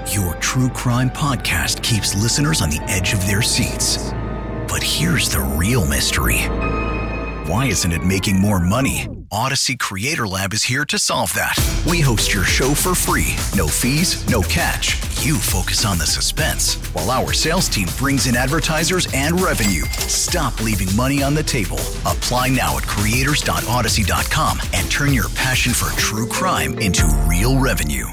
Your true crime podcast keeps listeners on the edge of their seats. But here's the real mystery. Why isn't it making more money? Odyssey Creator Lab is here to solve that. We host your show for free. No fees, no catch. You focus on the suspense, while our sales team brings in advertisers and revenue. Stop leaving money on the table. Apply now at creators.odyssey.com and turn your passion for true crime into real revenue.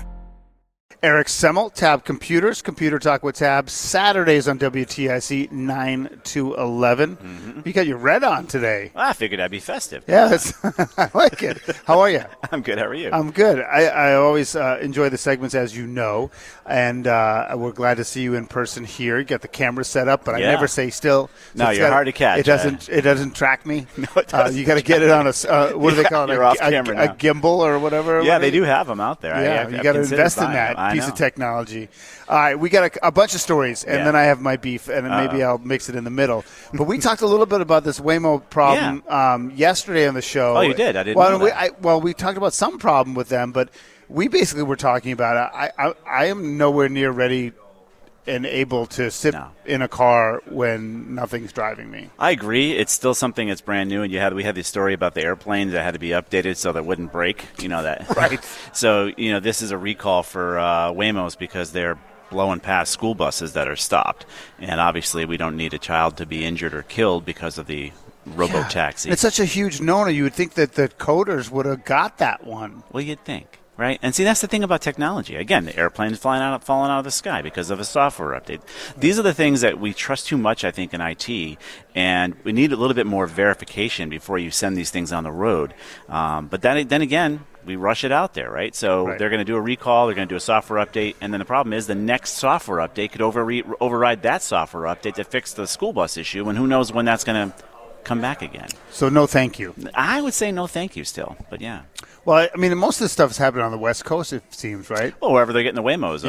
Eric Semmel, Tab Computers, Computer Talk with Tab, Saturdays on WTIC 9 to 11. Mm-hmm. You got your red on today. Well, I figured I'd be festive. Yeah, I like it. How are you? I'm good. How are you? I'm good. I always enjoy the segments, as you know, and we're glad to see you in person here. You got the camera set up, but I never say still. So no, you're hard to catch. It doesn't track me. No, it doesn't. You got to get it on a what do they call it? A gimbal or whatever. Yeah, they do have them out there. Yeah, you got to invest in that piece of technology. All right, we got a bunch of stories, and then I have my beef, and maybe I'll mix it in the middle. But we talked a little bit about this Waymo problem yesterday on the show. Oh, you did? I didn't know that. We talked about some problem with them, but we basically were talking about I am nowhere near ready and able to sit in a car when nothing's driving me. I agree. It's still something that's brand new, and we had this story about the airplanes that had to be updated so that it wouldn't break. You know that, right? So this is a recall for Waymos because they're blowing past school buses that are stopped, and obviously we don't need a child to be injured or killed because of the robo-taxi. It's such a huge no-no. You would think that the coders would have got that one. Well, you'd think. Right? And see, that's the thing about technology. Again, the airplanes falling out of the sky because of a software update. These are the things that we trust too much, I think, in IT, and we need a little bit more verification before you send these things on the road. But then again, we rush it out there, right? So they're going to do a recall, they're going to do a software update, and then the problem is the next software update could override that software update to fix the school bus issue, and who knows when that's going to come back again. So no thank you. I would say no thank you still, but yeah. Well, I mean, most of this stuff is happening on the West Coast, it seems, right? Well, wherever they're getting the Waymos,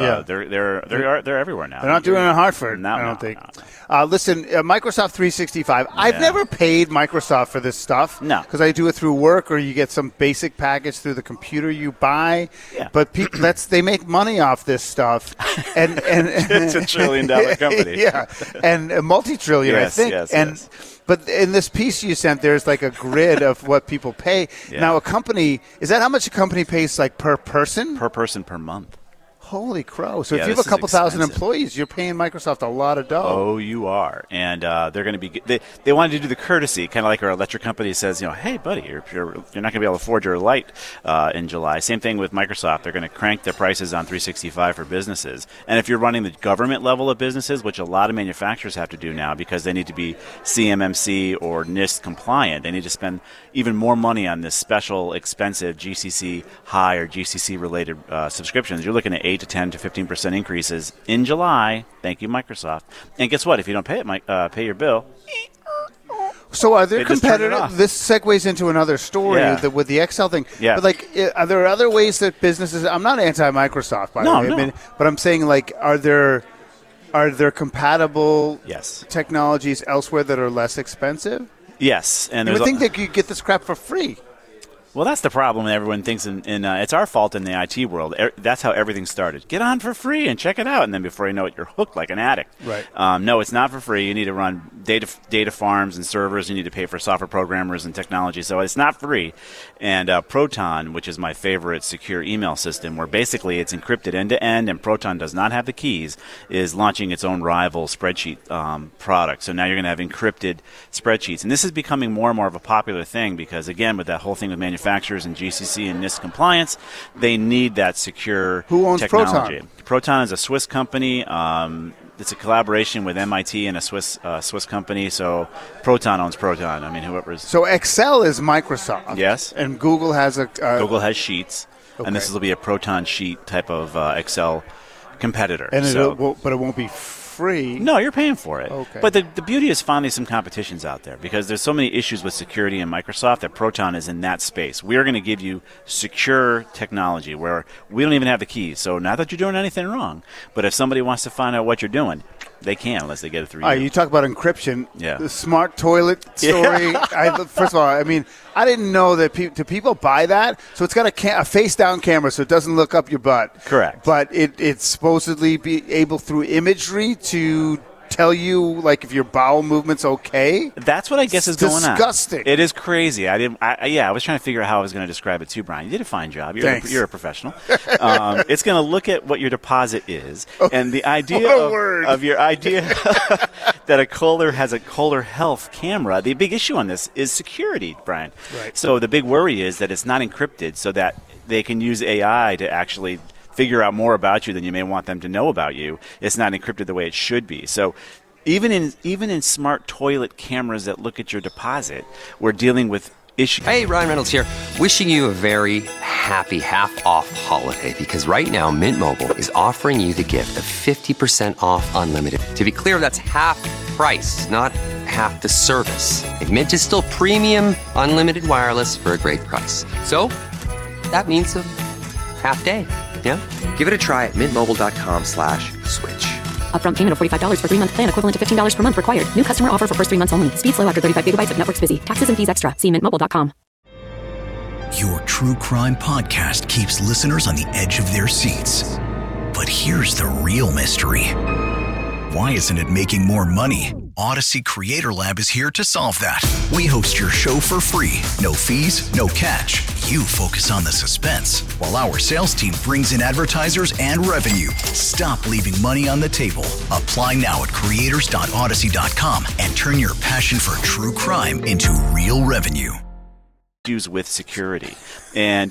they're everywhere now. They're not doing it in Hartford, I don't think. No. Listen, Microsoft 365. I've never paid Microsoft for this stuff. No. Because I do it through work, or you get some basic package through the computer you buy. Yeah. But they make money off this stuff. And it's $1 trillion company. Yeah, and a multi-trillion, I think. Yes. But in this piece you sent, there's like a grid of what people pay. Yeah. Now, is that how much a company pays, like per person? Per person per month. Holy crow. So if you have a couple thousand employees, you're paying Microsoft a lot of dough. Oh, you are. And they're going to be – they wanted to do the courtesy, kind of like our electric company says, hey, buddy, you're not going to be able to afford your light in July. Same thing with Microsoft. They're going to crank their prices on 365 for businesses. And if you're running the government level of businesses, which a lot of manufacturers have to do now because they need to be CMMC or NIST compliant, they need to spend even more money on this special, expensive GCC high or GCC-related subscriptions. You're looking at 8 to 10 to 15% increases in July. Thank you, Microsoft. And guess what? If you don't pay your bill. So are there competitors? This segues into another story with the Excel thing. Yeah. But are there other ways that businesses? I'm not anti-Microsoft, by the way. No. I mean, but I'm saying, are there compatible technologies elsewhere that are less expensive? Yes, and you would think that you get this crap for free. Well, that's the problem. Everyone thinks it's our fault in the IT world. That's how everything started. Get on for free and check it out, and then before you know it, you're hooked like an addict. Right. No, it's not for free. You need to run data farms and servers. You need to pay for software programmers and technology. So it's not free. And Proton, which is my favorite secure email system, where basically it's encrypted end to end, and Proton does not have the keys, is launching its own rival spreadsheet product. So now you're going to have encrypted spreadsheets, and this is becoming more and more of a popular thing because, again, with that whole thing with manufacturers and GCC and NIST compliance, they need that secure Who owns technology. Proton? Proton is a Swiss company. It's a collaboration with MIT and a Swiss company. So Proton owns Proton. I mean, whoever's. So Excel is Microsoft. Yes. And Google has Google has Sheets, and this will be a Proton Sheet type of Excel competitor. And but it won't be free. No, you're paying for it. Okay. But the beauty is finally some competition's out there because there's so many issues with security in Microsoft that Proton is in that space. We are going to give you secure technology where we don't even have the keys. So not that you're doing anything wrong, but if somebody wants to find out what you're doing, They can, unless they get it through you. You talk about encryption. Yeah. The smart toilet story. First of all, I mean, I didn't know that do people buy that? So it's got a face-down camera, so it doesn't look up your butt. Correct. But it's supposedly be able through imagery to tell you, like, if your bowel movement's okay. That's what I guess is going on. Disgusting. It is crazy. I was trying to figure out how I was going to describe it too, Brian. You did a fine job. You're a professional. It's going to look at what your deposit is, and the idea of your idea that a Kohler has a Kohler Health camera. The big issue on this is security, Brian. Right. So the big worry is that it's not encrypted, so that they can use AI to actually figure out more about you than you may want them to know about you. It's not encrypted the way it should be. So even in smart toilet cameras that look at your deposit, we're dealing with issues. Hey, Ryan Reynolds here. Wishing you a very happy half-off holiday, because right now Mint Mobile is offering you the gift of 50% off unlimited. To be clear, that's half price, not half the service. And Mint is still premium unlimited wireless for a great price. So that means a half day. Yeah? Give it a try at mintmobile.com/switch. Upfront payment of $45 for 3-month plan, equivalent to $15 per month required. New customer offer for first 3 months only. Speed slow after 35 gigabytes if network's busy. Taxes and fees extra. See mintmobile.com. Your true crime podcast keeps listeners on the edge of their seats. But here's the real mystery. Why isn't it making more money? Odyssey Creator Lab is here to solve that. We host your show for free. No fees, no catch. You focus on the suspense, while our sales team brings in advertisers and revenue. Stop leaving money on the table. Apply now at creators.odyssey.com and turn your passion for true crime into real revenue. With security. And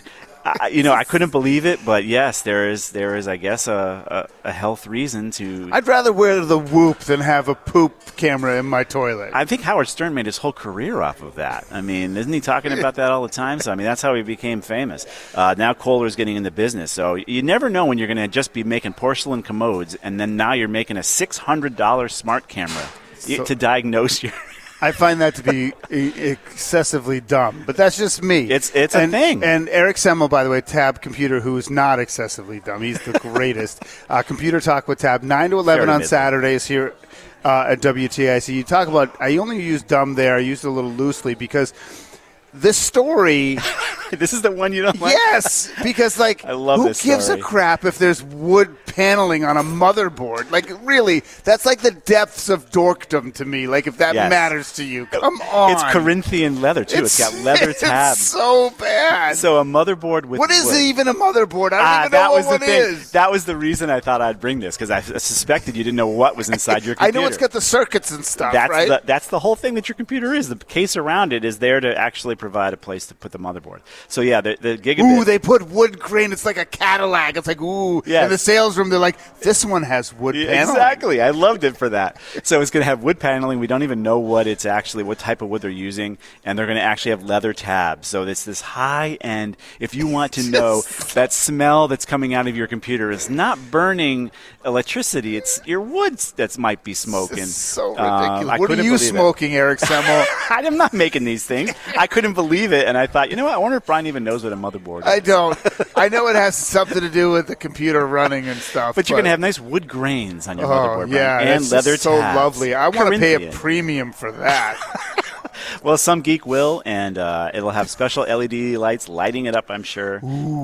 I couldn't believe it, but yes, there is, I guess, a health reason to. I'd rather wear the Whoop than have a poop camera in my toilet. I think Howard Stern made his whole career off of that. I mean, isn't he talking about that all the time? So, I mean, that's how he became famous. Now Kohler's getting in the business. So you never know when you're going to just be making porcelain commodes, and then now you're making a $600 smart camera to diagnose your. I find that to be excessively dumb, but that's just me. It's a thing. And Eric Semmel, by the way, Tab Computer, who is not excessively dumb. He's the greatest. Computer Talk with Tab, 9 to 11 on Saturdays here at WTIC. You talk about, I only use dumb there. I used it a little loosely because this story. This is the one you don't like? Yes, because, like, I love who this gives story. a crap if there's wood paneling on a motherboard? Like, really, that's like the depths of dorkdom to me. Like, if that matters to you, come on. It's Corinthian leather, too. It's got leather tabs. It's so bad. So a motherboard with What is wood. even a motherboard? I don't even know what one is. That was the reason I thought I'd bring this, because I suspected you didn't know what was inside your computer. I know it's got the circuits and stuff, right? That's the whole thing that your computer is. The case around it is there to actually provide a place to put the motherboard. So, yeah, the gigabit. Ooh, they put wood grain. It's like a Cadillac. It's like, ooh. Yes. In the sales room, they're like, this one has wood paneling. Exactly. I loved it for that. So it's going to have wood paneling. We don't even know what type of wood they're using. And they're going to actually have leather tabs. So it's this high end. If you want to know that smell that's coming out of your computer is not burning electricity. It's your wood that might be smoking. This is so ridiculous. What are you believe smoking, Eric Semmel? I'm not making these things. I couldn't believe it. And I thought, you know what? I wonder if Brian even knows what a motherboard is. I don't. I know it has something to do with the computer running and stuff. But you're going to have nice wood grains on your motherboard, yeah, Brian, and leather tabs. So lovely. I want to pay a premium for that. Well, some geek will, and it'll have special LED lights lighting it up, I'm sure.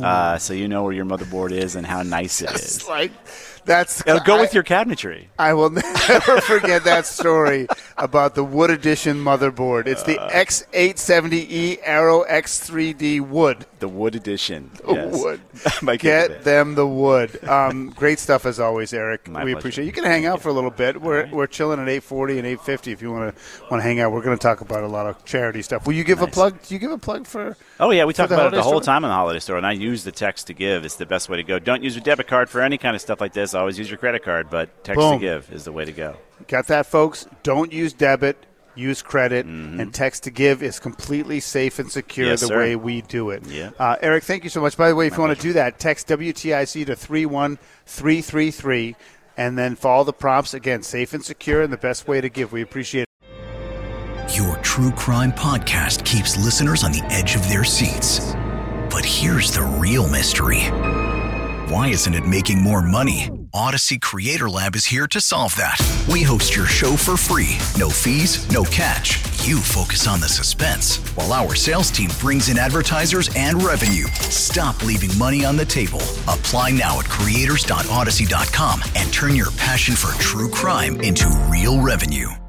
So you know where your motherboard is and how nice it is. It'll go with your cabinetry. I will never forget that story about the Wood Edition motherboard. It's the X870E Aero X3D Wood. The Wood Edition. Wood. Get them the wood. Great stuff as always, Eric. My we pleasure. appreciate it. You can hang out for a little bit. We're chilling at 8:40 and 8:50 if you want to hang out. We're going to talk about a lot of charity stuff. Will you give a plug? Do you give a plug for? Oh yeah, we talk about it the whole store? time on the Holiday Store, and I use the text to give. It's the best way to go. Don't use your debit card for any kind of stuff like this. Always use your credit card, but text to give is the way to go. Got that, folks? Don't use debit. Use credit, and text to give is completely safe and secure way we do it. Yeah. Eric, thank you so much. By the way, if you want to do that, text WTIC to 31333, and then follow the prompts. Again, safe and secure and the best way to give. We appreciate it. Your true crime podcast keeps listeners on the edge of their seats. But here's the real mystery. Why isn't it making more money? Odyssey Creator Lab is here to solve that. We host your show for free. No fees, no catch. You focus on the suspense, while our sales team brings in advertisers and revenue. Stop leaving money on the table. Apply now at creators.odyssey.com and turn your passion for true crime into real revenue.